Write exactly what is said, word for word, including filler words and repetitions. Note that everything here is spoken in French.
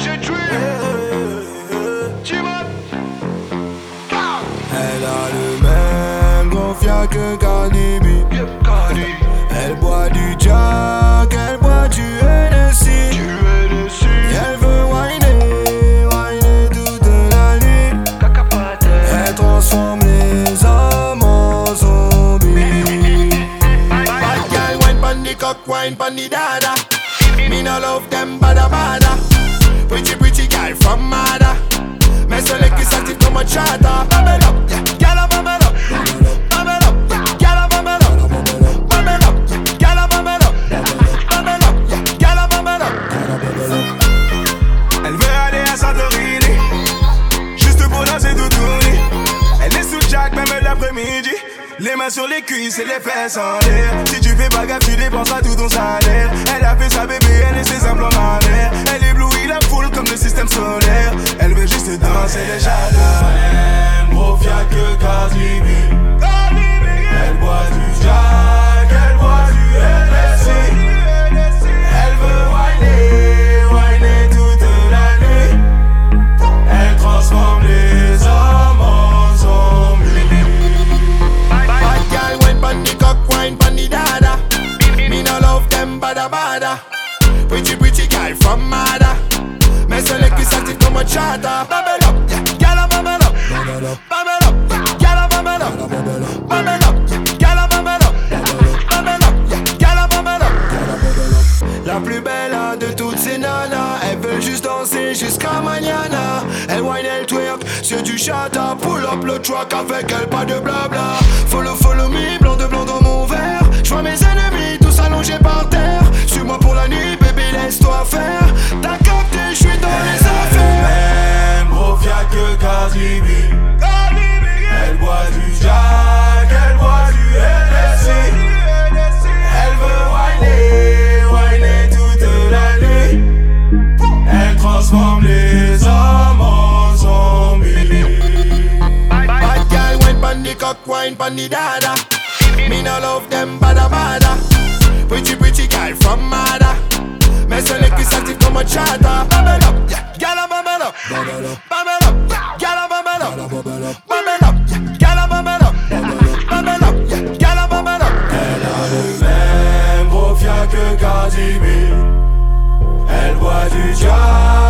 Elle a le même gros fiac que Cardi B. Elle boit du Jack, elle boit du N S I. Elle veut whiner, whiner toute la nuit. Elle transforme les hommes en zombies. Bad girl wine pon the cock, wine pon the dada. Me no love them bada bada. Pretty pretty girl from Mada. Mais seul qui s'active comme un chata. Bubble up, yeah, gyal bubble up. Bubble up, yeah, gyal bubble up. Bubble up, yeah, gyal bubble up. Bubble up, yeah, gyal bubble up. Elle veut aller à Santorini, juste pour danser tout tourner. Elle est sous Jack même l'après-midi. Les mains sur les cuisses et les fesses en l'air. Si tu fais pas gaffe, tu dépenseras tout ton salaire. Elle a fait sa bébé, elle et ses implants mammaires. Elle éblouit la foule comme le système solaire. Elle veut juste danser les jardins. Elle gros fiac que Cardi B. Elle boit du Jack, elle boit du N S I. Elle veut whiner, whiner toute la nuit. Elle transforme les hommes en zombies. Bad girl wine pon the cock, wine pon the dada. Me no love them bada bada. Pretty pretty girl from Mada. Mais seul qui s'active comme un chata. Bubble up, yeah, gyal bubble up. Bubble up, yeah, gyal bubble up. Bubble up, yeah, gyal bubble up. Bubble up, yeah, gyal bubble up. La plus belle de toutes ces nanas. Elles veulent juste danser jusqu'à mañana. Elle whine, elle twerk, c'est du chata. Pull up le truck avec elle, pas de blabla. Follow, follow me, blanc de blanc dans mon verre. J'vois mes ennemis tous allongés par terre. Suis-moi pour la nuit, bébé, laisse-toi faire. T'as capté, j'suis dans les affaires. Même gros fiac que Cardi B. Elle boit du Jack, elle boit du N S I. Elle veut whiner, whiner toute la nuit. Elle transforme les hommes en zombies. Bad girl wine pon the cock, wine pon the dada. Me no love them bada bada. Pretty pretty girl from Mada. Mais seul qui s'active comme un chata. Bubble up, yeah, gyal bubble up. Bubble up, yeah, gyal bubble up. Bubble up, yeah, gyal bubble up. Bubble up, yeah, gyal bubble up. Elle a le même gros fiac que Cardi B. Elle boit du Jack.